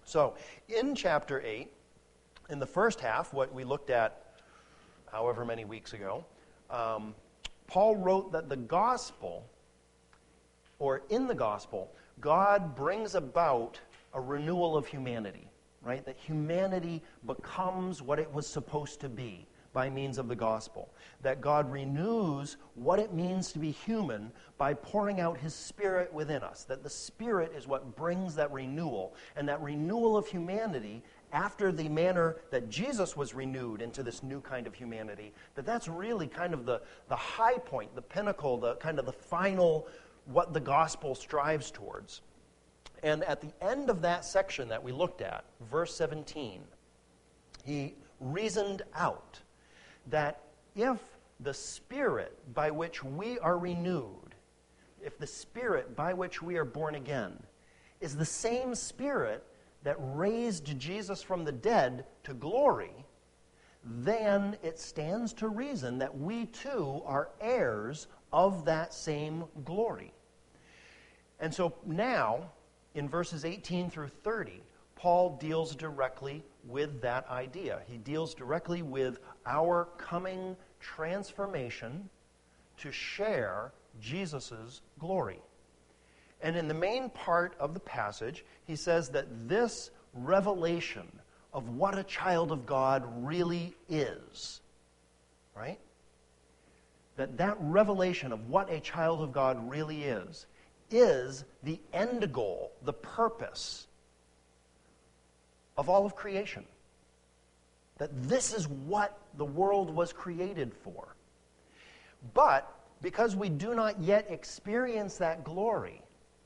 So, in chapter 8, in the first half, what we looked at however many weeks ago, Paul wrote that the gospel, or in the gospel, God brings about a renewal of humanity, right? That humanity becomes what it was supposed to be by means of the gospel. That God renews what it means to be human by pouring out his Spirit within us. That the Spirit is what brings that renewal. And that renewal of humanity, after the manner that Jesus was renewed into this new kind of humanity, that's really kind of the high point, the pinnacle, the kind of the final, what the gospel strives towards. And at the end of that section that we looked at, verse 17, he reasoned out that if the Spirit by which we are renewed, if the Spirit by which we are born again is the same Spirit that raised Jesus from the dead to glory, then it stands to reason that we too are heirs of that same glory. And so now, in verses 18 through 30, Paul deals directly with that idea. He deals directly with our coming transformation to share Jesus' glory. And in the main part of the passage, he says that this revelation of what a child of God really is, right? That revelation of what a child of God really is the end goal, the purpose of all of creation. That this is what the world was created for. But because we do not yet experience that glory,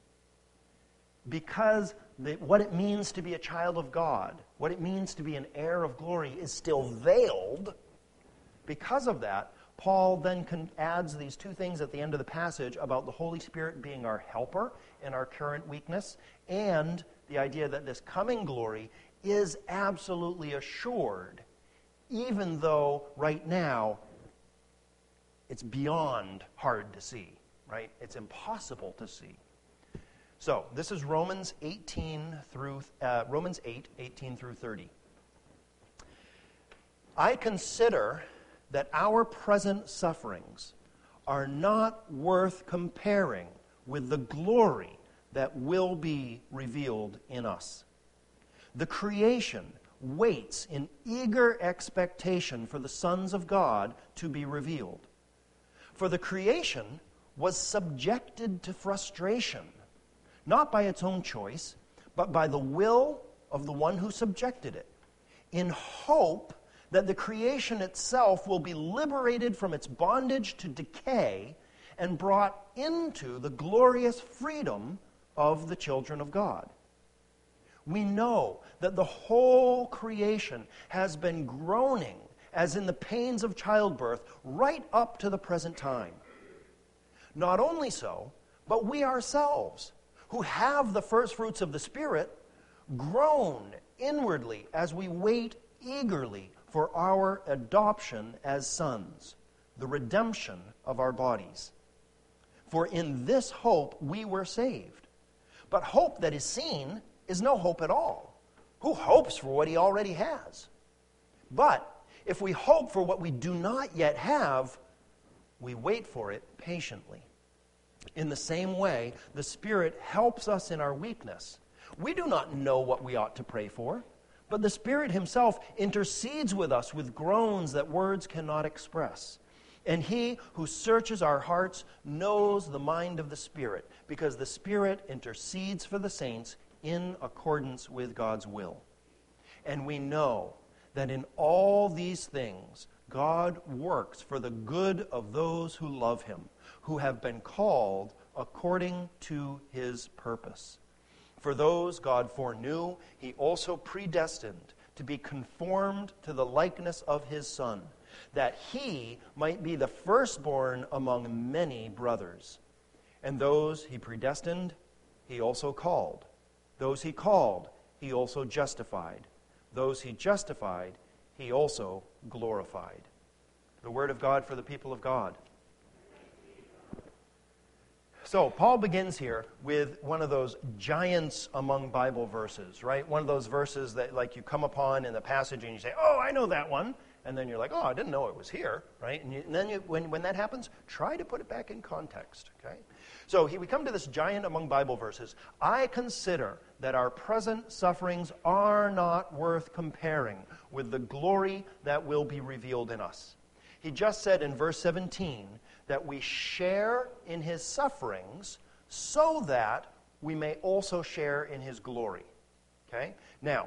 because what it means to be a child of God, what it means to be an heir of glory is still veiled, because of that, Paul then adds these two things at the end of the passage about the Holy Spirit being our helper in our current weakness, and the idea that this coming glory is absolutely assured, even though right now it's beyond hard to see, right? It's impossible to see. So, this is Romans 8, 18 through 30. I consider that our present sufferings are not worth comparing with the glory that will be revealed in us. The creation waits in eager expectation for the sons of God to be revealed. For the creation was subjected to frustration, not by its own choice, but by the will of the one who subjected it, in hope that the creation itself will be liberated from its bondage to decay and brought into the glorious freedom of the children of God. We know that the whole creation has been groaning as in the pains of childbirth right up to the present time. Not only so, but we ourselves, who have the first fruits of the Spirit, groan inwardly as we wait eagerly for our adoption as sons, the redemption of our bodies. For in this hope we were saved. But hope that is seen is no hope at all. Who hopes for what he already has? But if we hope for what we do not yet have, we wait for it patiently. In the same way, the Spirit helps us in our weakness. We do not know what we ought to pray for, but the Spirit himself intercedes with us with groans that words cannot express. And he who searches our hearts knows the mind of the Spirit, because the Spirit intercedes for the saints in accordance with God's will. And we know that in all these things God works for the good of those who love him, who have been called according to his purpose. For those God foreknew, he also predestined to be conformed to the likeness of his Son, that he might be the firstborn among many brothers. And those he predestined, he also called. Those he called, he also justified. Those he justified, he also glorified. The word of God for the people of God. So Paul begins here with one of those giants among Bible verses, right? One of those verses that like you come upon in the passage and you say, oh, I know that one. And then you're like, oh, I didn't know it was here, right? And then when that happens, try to put it back in context, okay? So we come to this giant among Bible verses. I consider that our present sufferings are not worth comparing with the glory that will be revealed in us. He just said in verse 17 that we share in his sufferings so that we may also share in his glory. Okay? Now,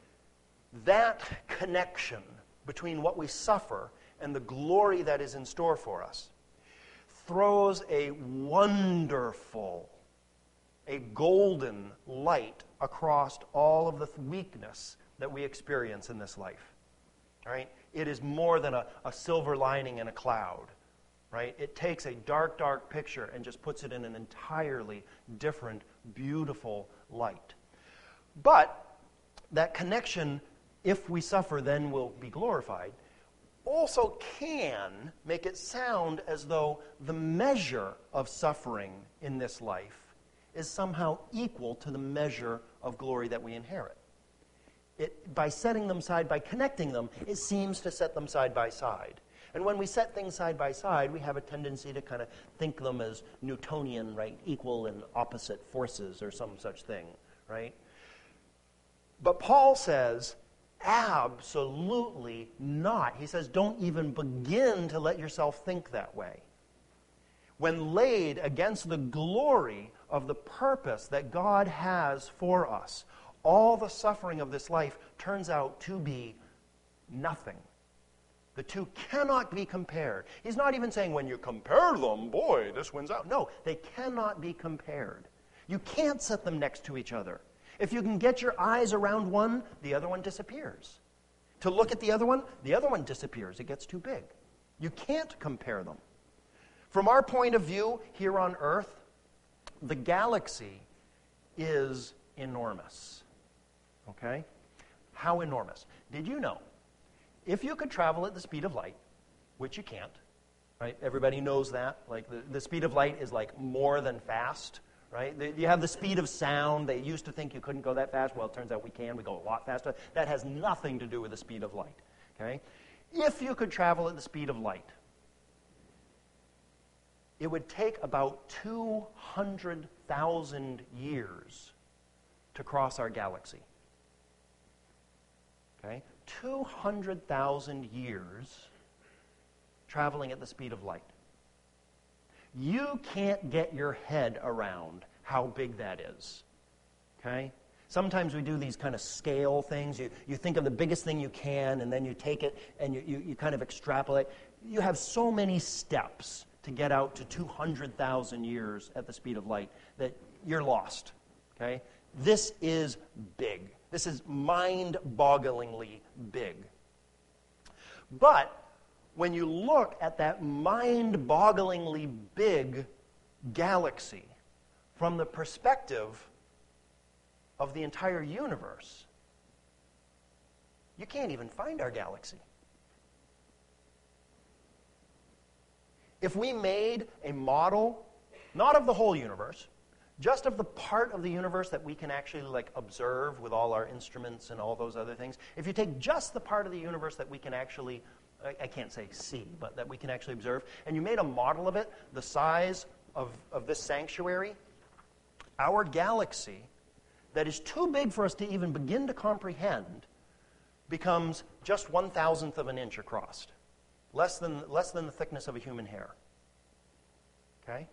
that connection between what we suffer and the glory that is in store for us throws a wonderful, a golden light across all of the weakness that we experience in this life. All right? It is more than a silver lining in a cloud. Right? It takes a dark, dark picture and just puts it in an entirely different, beautiful light. But that connection, if we suffer, then will be glorified, also can make it sound as though the measure of suffering in this life is somehow equal to the measure of glory that we inherit. By setting them side, by connecting them, it seems to set them side by side. And when we set things side by side, we have a tendency to kind of think them as Newtonian, right? Equal and opposite forces or some such thing, right? But Paul says, absolutely not. He says, don't even begin to let yourself think that way. When laid against the glory of the purpose that God has for us, all the suffering of this life turns out to be nothing. The two cannot be compared. He's not even saying when you compare them, boy, this wins out. No, they cannot be compared. You can't set them next to each other. If you can get your eyes around one, the other one disappears. To look at the other one disappears. It gets too big. You can't compare them. From our point of view here on Earth, the galaxy is enormous. Okay? How enormous? Did you know? If you could travel at the speed of light, which you can't, right? Everybody knows that. Like the speed of light is like more than fast, right? You have the speed of sound. They used to think you couldn't go that fast. Well, it turns out we can. We go a lot faster. That has nothing to do with the speed of light, okay? If you could travel at the speed of light, it would take about 200,000 years to cross our galaxy. Okay? 200,000 years traveling at the speed of light. You can't get your head around how big that is. Okay? Sometimes we do these kind of scale things. You think of the biggest thing you can, and then you take it and you kind of extrapolate. You have so many steps to get out to 200,000 years at the speed of light that you're lost. Okay? This is big. This is mind-bogglingly big. But when you look at that mind-bogglingly big galaxy from the perspective of the entire universe, you can't even find our galaxy. If we made a model, not of the whole universe, just of the part of the universe that we can actually observe with all our instruments and all those other things, if you take just the part of the universe that we can actually, I can't say see, but that we can actually observe, and you made a model of it, the size of this sanctuary, our galaxy, that is too big for us to even begin to comprehend, becomes just 1/1000th of an inch across. Less than the thickness of a human hair. Okay?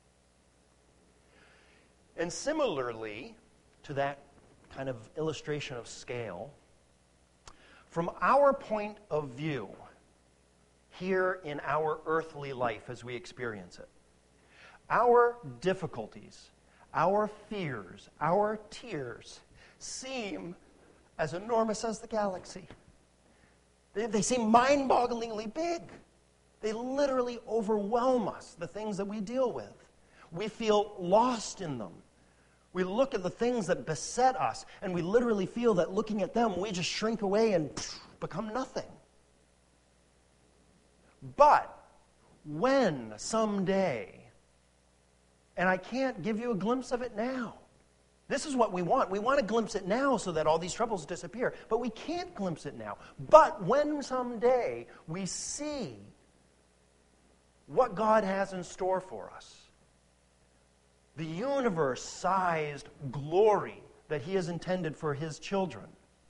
And similarly to that kind of illustration of scale, from our point of view, here in our earthly life as we experience it, our difficulties, our fears, our tears seem as enormous as the galaxy. They seem mind-bogglingly big. They literally overwhelm us, the things that we deal with. We feel lost in them. We look at the things that beset us, and we literally feel that looking at them, we just shrink away and become nothing. But when someday And I can't give you a glimpse of it now. This is what we want. We want to glimpse it now so that all these troubles disappear. But we can't glimpse it now. But when someday we see what God has in store for us, the universe-sized glory that He has intended for His children,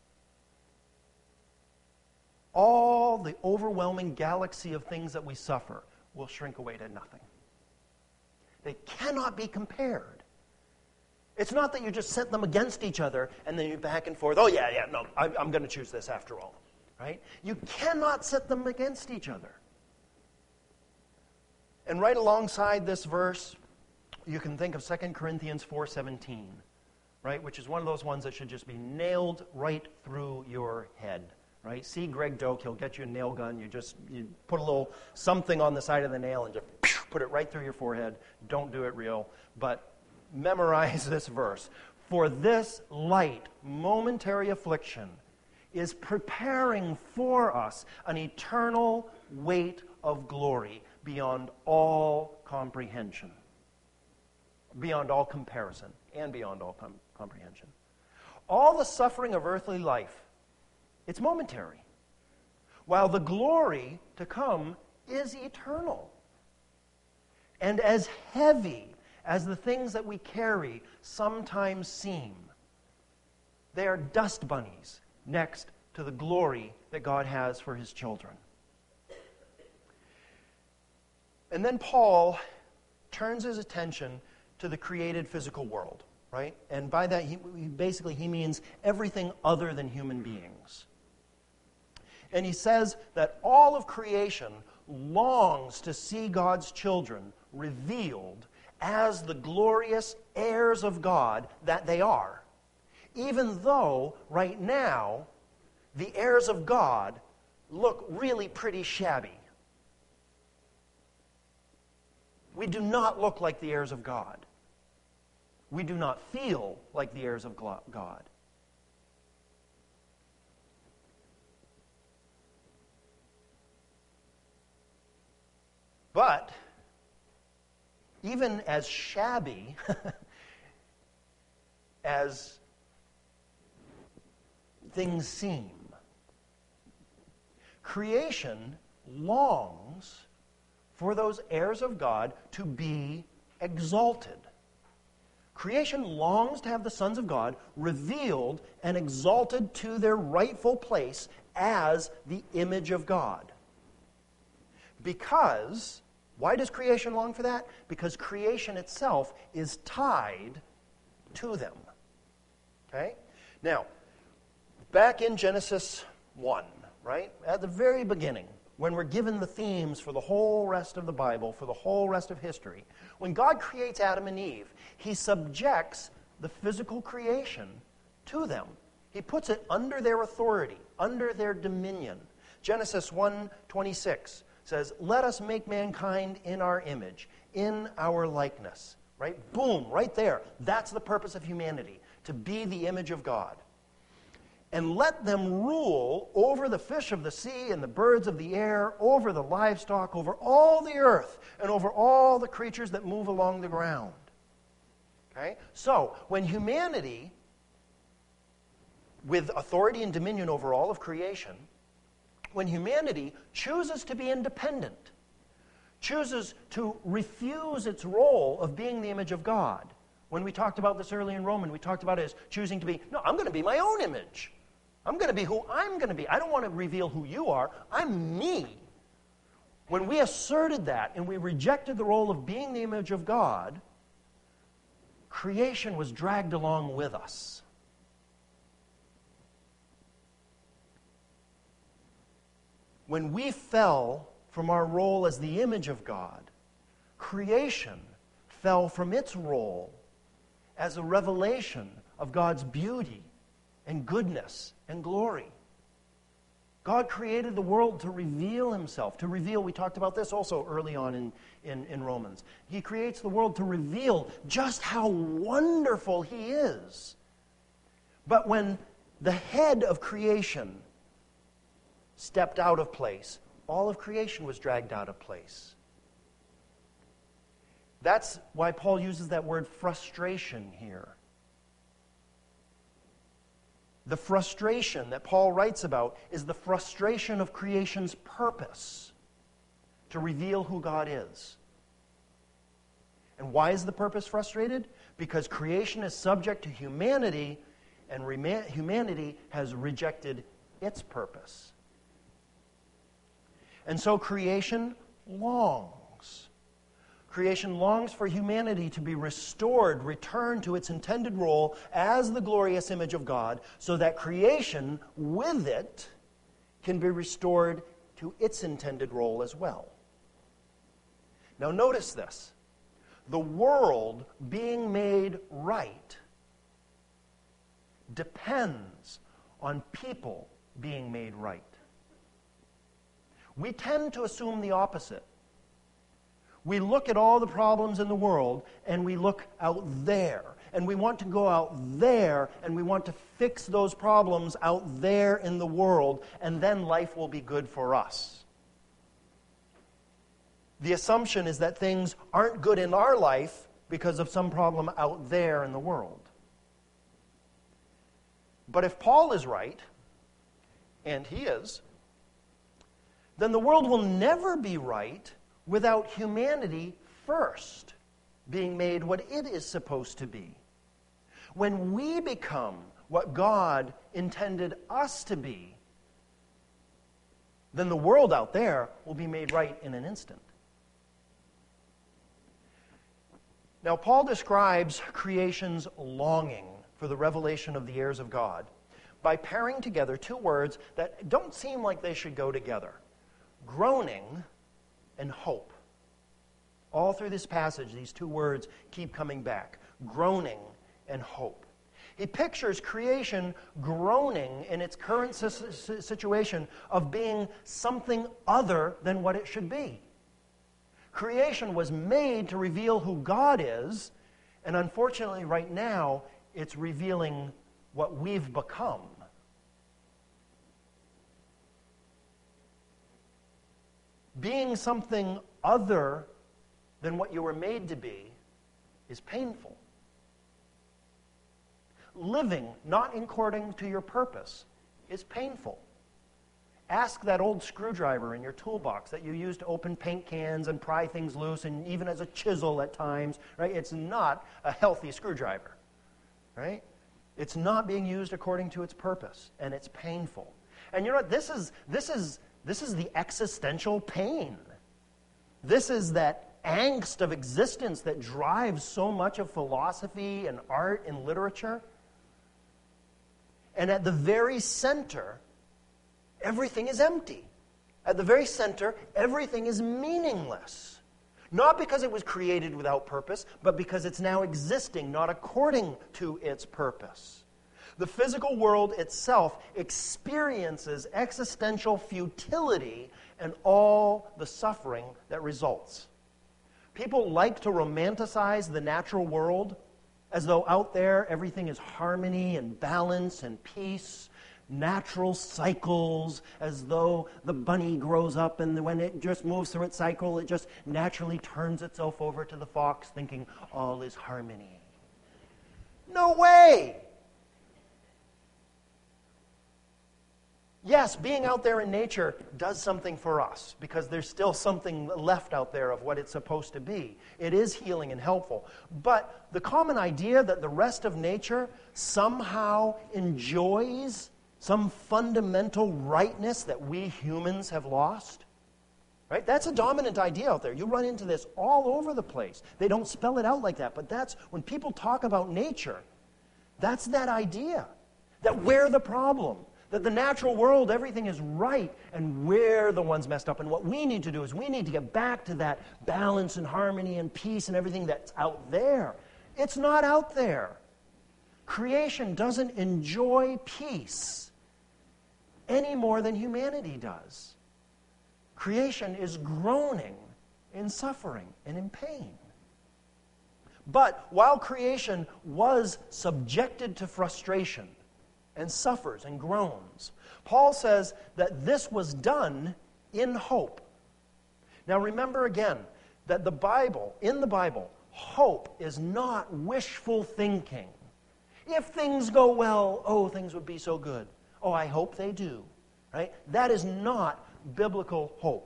all the overwhelming galaxy of things that we suffer will shrink away to nothing. They cannot be compared. It's not that you just set them against each other and then you back and forth, no, I'm going to choose this after all. Right? You cannot set them against each other. And right alongside this verse, you can think of 2 Corinthians 4:17, right? Which is one of those ones that should just be nailed right through your head. Right? See Greg Doak, he'll get you a nail gun. You put a little something on the side of the nail and just put it right through your forehead. Don't do it real, but memorize this verse. For this light, momentary affliction is preparing for us an eternal weight of glory beyond all comprehension, beyond all comparison, and beyond all comprehension. All the suffering of earthly life, it's momentary, while the glory to come is eternal. And as heavy as the things that we carry sometimes seem, they are dust bunnies next to the glory that God has for His children. And then Paul turns his attention to the created physical world, right? And by that, he means everything other than human beings. And he says that all of creation longs to see God's children revealed as the glorious heirs of God that they are, even though right now the heirs of God look really pretty shabby. We do not look like the heirs of God. We do not feel like the heirs of God. But even as shabby as things seem, creation longs for those heirs of God to be exalted. Creation longs to have the sons of God revealed and exalted to their rightful place as the image of God. Because, why does creation long for that? Because creation itself is tied to them. Okay? Now, back in Genesis 1, right? At the very beginning, when we're given the themes for the whole rest of the Bible, for the whole rest of history, when God creates Adam and Eve, He subjects the physical creation to them. He puts it under their authority, under their dominion. Genesis 1:26 says, "Let us make mankind in our image, in our likeness." Right? Boom, right there. That's the purpose of humanity, to be the image of God. "And let them rule over the fish of the sea and the birds of the air, over the livestock, over all the earth, and over all the creatures that move along the ground." Okay? So, when humanity, with authority and dominion over all of creation, when humanity chooses to be independent, chooses to refuse its role of being the image of God. When we talked about this early in Romans, we talked about it as choosing to be, no, I'm going to be my own image. I'm going to be who I'm going to be. I don't want to reveal who you are. I'm me. When we asserted that and we rejected the role of being the image of God, creation was dragged along with us. When we fell from our role as the image of God, creation fell from its role as a revelation of God's beauty and goodness and glory. God created the world to reveal Himself, to reveal, we talked about this also early on in Romans. He creates the world to reveal just how wonderful He is. But when the head of creation stepped out of place, all of creation was dragged out of place. That's why Paul uses that word frustration here. The frustration that Paul writes about is the frustration of creation's purpose to reveal who God is. And why is the purpose frustrated? Because creation is subject to humanity, and humanity has rejected its purpose. And so creation longs. Creation longs for humanity to be restored, returned to its intended role as the glorious image of God, so that creation, with it, can be restored to its intended role as well. Now notice this. The world being made right depends on people being made right. We tend to assume the opposite. We look at all the problems in the world, and we look out there. And we want to go out there, and we want to fix those problems out there in the world, and then life will be good for us. The assumption is that things aren't good in our life because of some problem out there in the world. But if Paul is right, and he is, then the world will never be right without humanity first being made what it is supposed to be. When we become what God intended us to be, then the world out there will be made right in an instant. Now, Paul describes creation's longing for the revelation of the heirs of God by pairing together two words that don't seem like they should go together: groaning and hope. All through this passage, these two words keep coming back: groaning and hope. He pictures creation groaning in its current situation of being something other than what it should be. Creation was made to reveal who God is, and unfortunately right now, it's revealing what we've become. Being something other than what you were made to be is painful. Living not according to your purpose is painful. Ask that old screwdriver in your toolbox that you use to open paint cans and pry things loose, and even as a chisel at times, right? It's not a healthy screwdriver, right? It's not being used according to its purpose, and it's painful. And you know what? This is the existential pain. This is that angst of existence that drives so much of philosophy and art and literature. And at the very center, everything is empty. At the very center, everything is meaningless. Not because it was created without purpose, but because it's now existing not according to its purpose. The physical world itself experiences existential futility and all the suffering that results. People like to romanticize the natural world as though out there everything is harmony and balance and peace, natural cycles, as though the bunny grows up and when it just moves through its cycle, it just naturally turns itself over to the fox thinking all is harmony. No way! Yes, being out there in nature does something for us because there's still something left out there of what it's supposed to be. It is healing and helpful. But the common idea that the rest of nature somehow enjoys some fundamental rightness that we humans have lost, right? That's a dominant idea out there. You run into this all over the place. They don't spell it out like that, but that's when people talk about nature, that's that idea that we're the problem. That the natural world, everything is right, and we're the ones messed up. And what we need to do is we need to get back to that balance and harmony and peace and everything that's out there. It's not out there. Creation doesn't enjoy peace any more than humanity does. Creation is groaning in suffering and in pain. But while creation was subjected to frustration, and suffers and groans, Paul says that this was done in hope. Now remember again, that in the Bible, hope is not wishful thinking. If things go well, oh, things would be so good. Oh, I hope they do. Right? That is not biblical hope.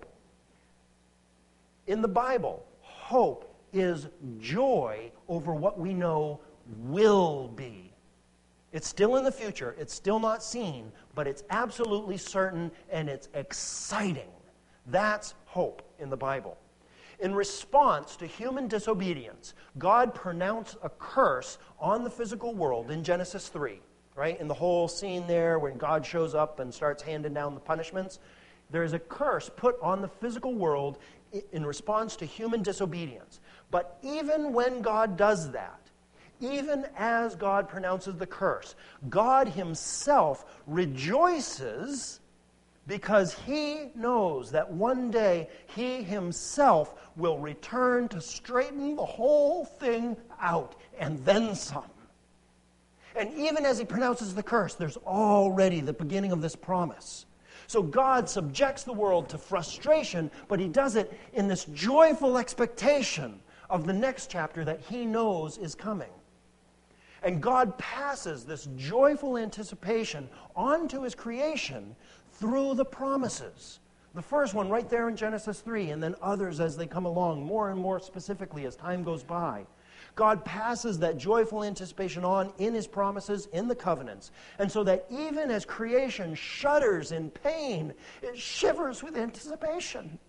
In the Bible, hope is joy over what we know will be. It's still in the future. It's still not seen, but it's absolutely certain and it's exciting. That's hope in the Bible. In response to human disobedience, God pronounced a curse on the physical world in Genesis 3, right? In the whole scene there when God shows up and starts handing down the punishments, there is a curse put on the physical world in response to human disobedience. But even when God does that, even as God pronounces the curse, God himself rejoices because he knows that one day he himself will return to straighten the whole thing out, and then some. And even as he pronounces the curse, there's already the beginning of this promise. So God subjects the world to frustration, but he does it in this joyful expectation of the next chapter that he knows is coming. And God passes this joyful anticipation onto his creation through the promises. The first one right there in Genesis 3, and then others as they come along, more and more specifically as time goes by. God passes that joyful anticipation on in his promises, in the covenants. And so that even as creation shudders in pain, it shivers with anticipation.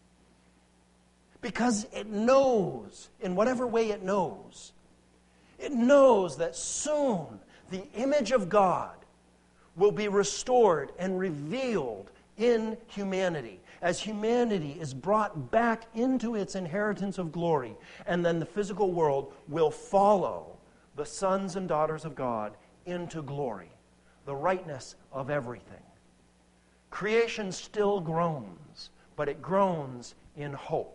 Because it knows, in whatever way it knows that soon the image of God will be restored and revealed in humanity, as humanity is brought back into its inheritance of glory, and then the physical world will follow the sons and daughters of God into glory, the rightness of everything. Creation still groans, but it groans in hope.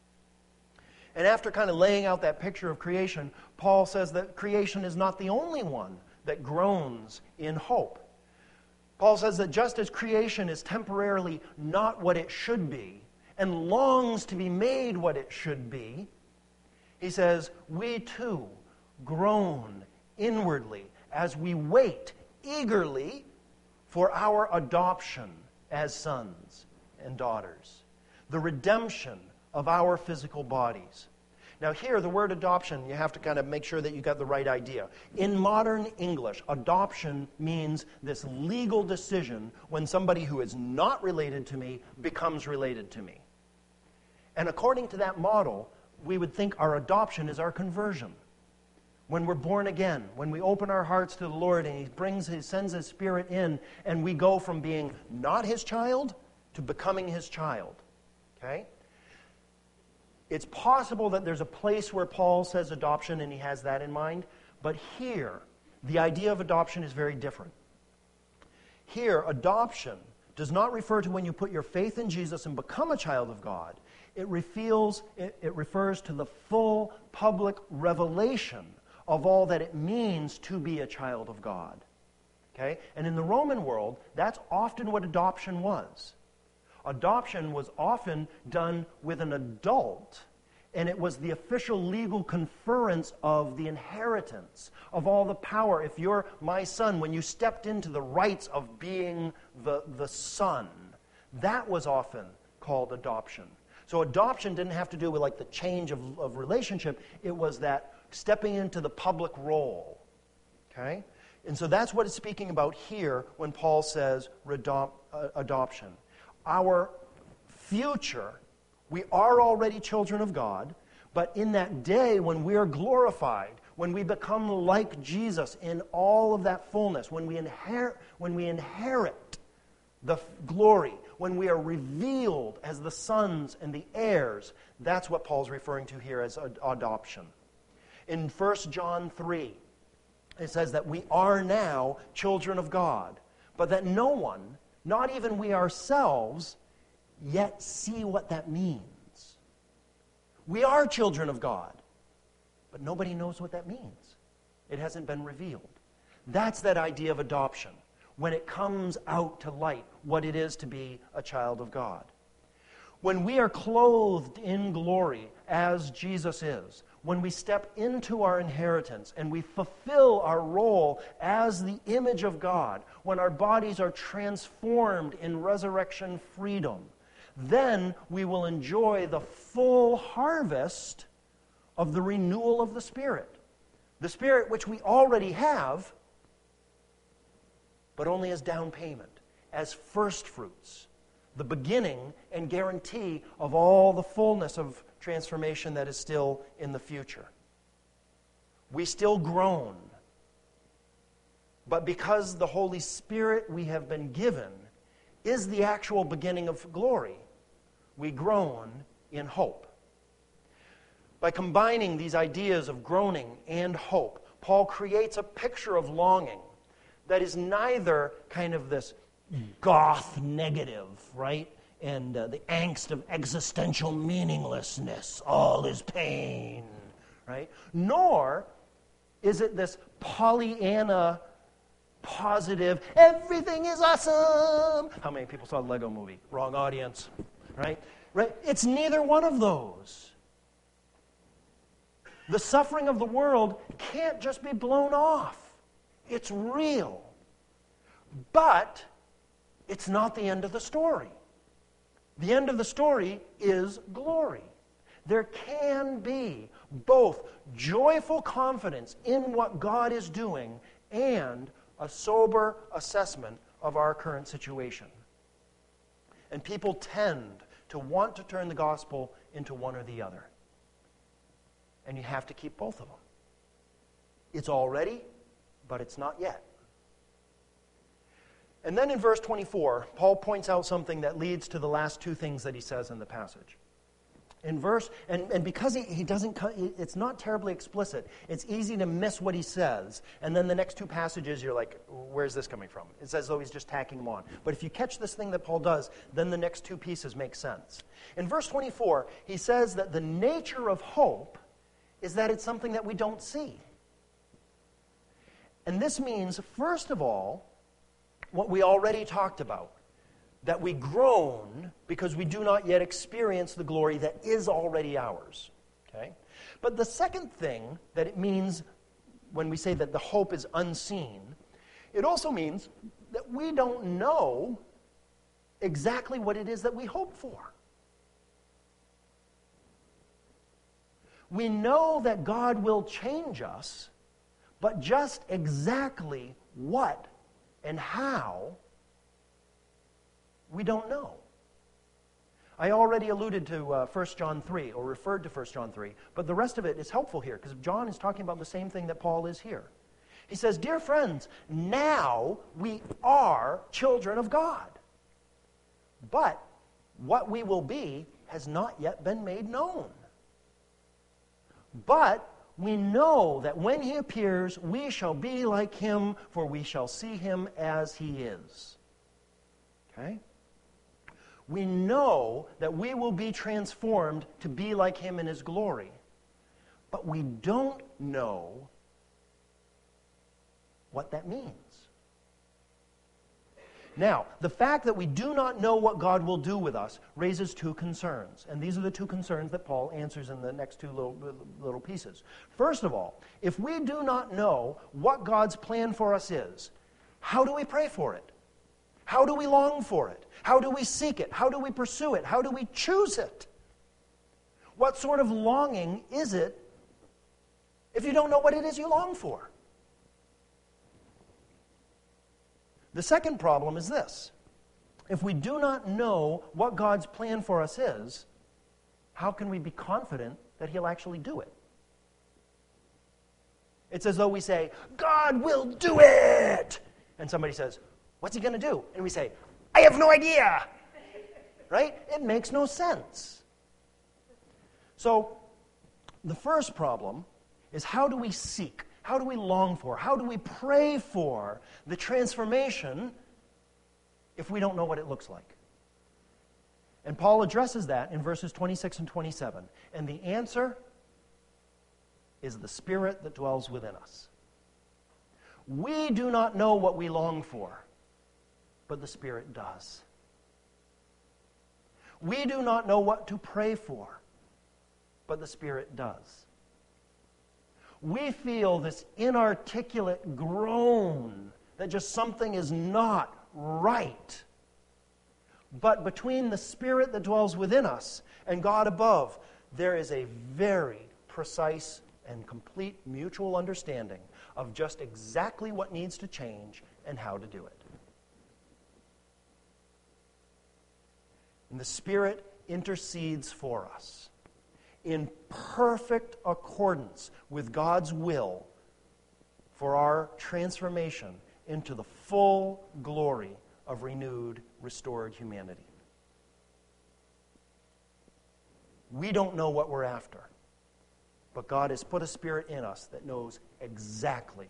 And after kind of laying out that picture of creation, Paul says that creation is not the only one that groans in hope. Paul says that just as creation is temporarily not what it should be and longs to be made what it should be, he says, we too groan inwardly as we wait eagerly for our adoption as sons and daughters, the redemption of our physical bodies. Now here, the word adoption, you have to kind of make sure that you got the right idea. In modern English, adoption means this legal decision when somebody who is not related to me becomes related to me. And according to that model, we would think our adoption is our conversion. When we're born again, when we open our hearts to the Lord and he sends his Spirit in, and we go from being not his child to becoming his child. Okay? It's possible that there's a place where Paul says adoption and he has that in mind, but here, the idea of adoption is very different. Here, adoption does not refer to when you put your faith in Jesus and become a child of God. It refers to the full public revelation of all that it means to be a child of God. Okay? And in the Roman world, that's often what adoption was. Adoption was often done with an adult, and it was the official legal conference of the inheritance, of all the power. If you're my son, when you stepped into the rights of being the son, that was often called adoption. So adoption didn't have to do with like the change of relationship. It was that stepping into the public role. Okay? And so that's what it's speaking about here when Paul says adoption. Our future, we are already children of God, but in that day when we are glorified, when we become like Jesus in all of that fullness, when we inherit the glory, when we are revealed as the sons and the heirs, that's what Paul's referring to here as adoption. In 1 John 3, it says that we are now children of God, but that no one, not even we ourselves, yet see what that means. We are children of God, but nobody knows what that means. It hasn't been revealed. That's that idea of adoption, when it comes out to light what it is to be a child of God. When we are clothed in glory as Jesus is, when we step into our inheritance and we fulfill our role as the image of God, when our bodies are transformed in resurrection freedom, then we will enjoy the full harvest of the renewal of the Spirit. The Spirit which we already have, but only as down payment, as first fruits, the beginning and guarantee of all the fullness of transformation that is still in the future. We still groan, but because the Holy Spirit we have been given is the actual beginning of glory, we groan in hope. By combining these ideas of groaning and hope, Paul creates a picture of longing that is neither kind of this goth negative, right? And the angst of existential meaninglessness, all is pain, right? Nor is it this Pollyanna positive, everything is awesome. How many people saw the Lego movie? Wrong audience, right? Right? It's neither one of those. The suffering of the world can't just be blown off. It's real. But it's not the end of the story. The end of the story is glory. There can be both joyful confidence in what God is doing and a sober assessment of our current situation. And people tend to want to turn the gospel into one or the other. And you have to keep both of them. It's already, but it's not yet. And then in verse 24, Paul points out something that leads to the last two things that he says in the passage. In verse, and because he doesn't, it's not terribly explicit, it's easy to miss what he says. And then the next two passages, you're like, where's this coming from? It's as though he's just tacking them on. But if you catch this thing that Paul does, then the next two pieces make sense. In verse 24, he says that the nature of hope is that it's something that we don't see. And this means, first of all, what we already talked about, that we groan because we do not yet experience the glory that is already ours. Okay? But the second thing that it means when we say that the hope is unseen, it also means that we don't know exactly what it is that we hope for. We know that God will change us, but just exactly what and how, we don't know. I already alluded to 1 John 3, or referred to 1 John 3, but the rest of it is helpful here, because John is talking about the same thing that Paul is here. He says, "Dear friends, now we are children of God, but what we will be has not yet been made known. But we know that when he appears, we shall be like him, for we shall see him as he is." Okay? We know that we will be transformed to be like him in his glory. But we don't know what that means. Now, the fact that we do not know what God will do with us raises two concerns. And these are the two concerns that Paul answers in the next two little pieces. First of all, if we do not know what God's plan for us is, how do we pray for it? How do we long for it? How do we seek it? How do we pursue it? How do we choose it? What sort of longing is it if you don't know what it is you long for? The second problem is this. If we do not know what God's plan for us is, how can we be confident that he'll actually do it? It's as though we say, "God will do it!" And somebody says, "What's he going to do?" And we say, "I have no idea!" Right? It makes no sense. So, the first problem is, how do we seek? How do we long for? How do we pray for the transformation if we don't know what it looks like? And Paul addresses that in verses 26 and 27. And the answer is the Spirit that dwells within us. We do not know what we long for, but the Spirit does. We do not know what to pray for, but the Spirit does. We feel this inarticulate groan that just something is not right. But between the Spirit that dwells within us and God above, there is a very precise and complete mutual understanding of just exactly what needs to change and how to do it. And the Spirit intercedes for us in perfect accordance with God's will for our transformation into the full glory of renewed, restored humanity. We don't know what we're after, but God has put a Spirit in us that knows exactly.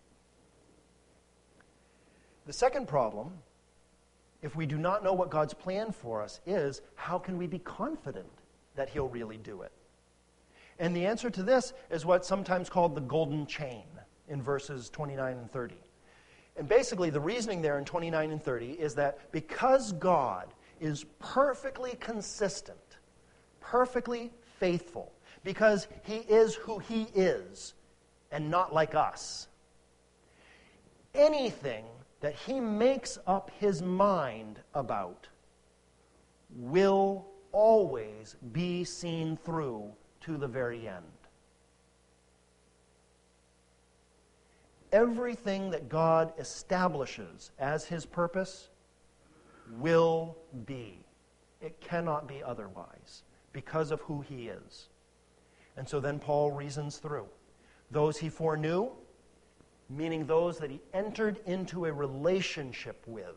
The second problem, if we do not know what God's plan for us is, how can we be confident that He'll really do it? And the answer to this is what's sometimes called the golden chain in verses 29 and 30. And basically the reasoning there in 29 and 30 is that because God is perfectly consistent, perfectly faithful, because He is who He is and not like us, anything that He makes up His mind about will always be seen through to the very end. Everything that God establishes as His purpose will be. It cannot be otherwise because of who He is. And so then Paul reasons through. Those He foreknew, meaning those that He entered into a relationship with.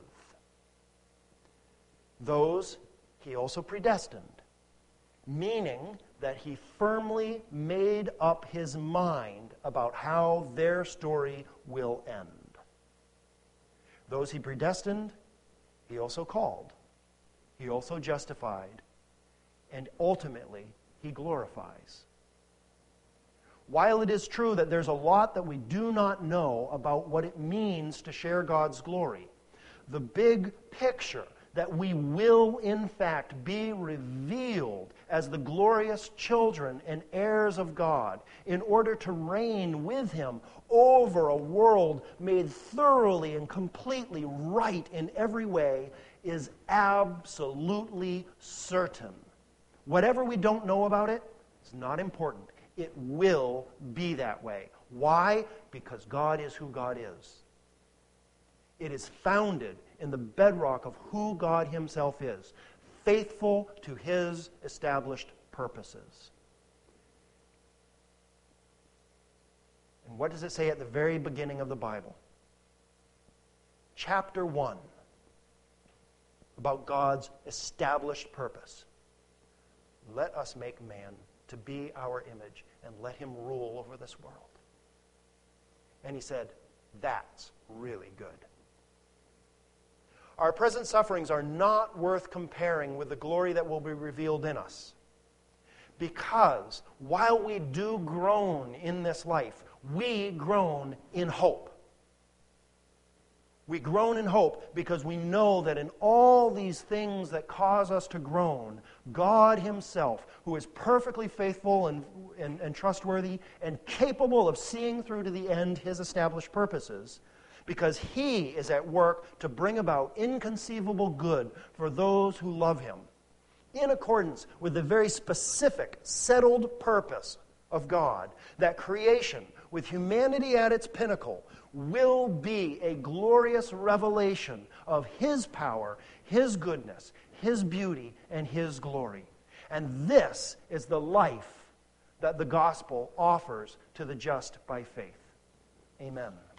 Those He also predestined, meaning that He firmly made up His mind about how their story will end. Those He predestined, He also called. He also justified. And ultimately, He glorifies. While it is true that there's a lot that we do not know about what it means to share God's glory, the big picture that we will in fact be revealed as the glorious children and heirs of God in order to reign with Him over a world made thoroughly and completely right in every way is absolutely certain. Whatever we don't know about it, it's not important. It will be that way. Why? Because God is who God is. It is founded in the bedrock of who God Himself is, faithful to His established purposes. And what does it say at the very beginning of the Bible? Chapter 1, about God's established purpose. Let us make man to be our image, and let him rule over this world. And He said, that's really good. Our present sufferings are not worth comparing with the glory that will be revealed in us. Because while we do groan in this life, we groan in hope. We groan in hope because we know that in all these things that cause us to groan, God Himself, who is perfectly faithful and trustworthy and capable of seeing through to the end His established purposes, because He is at work to bring about inconceivable good for those who love Him, in accordance with the very specific, settled purpose of God, that creation, with humanity at its pinnacle, will be a glorious revelation of His power, His goodness, His beauty, and His glory. And this is the life that the gospel offers to the just by faith. Amen.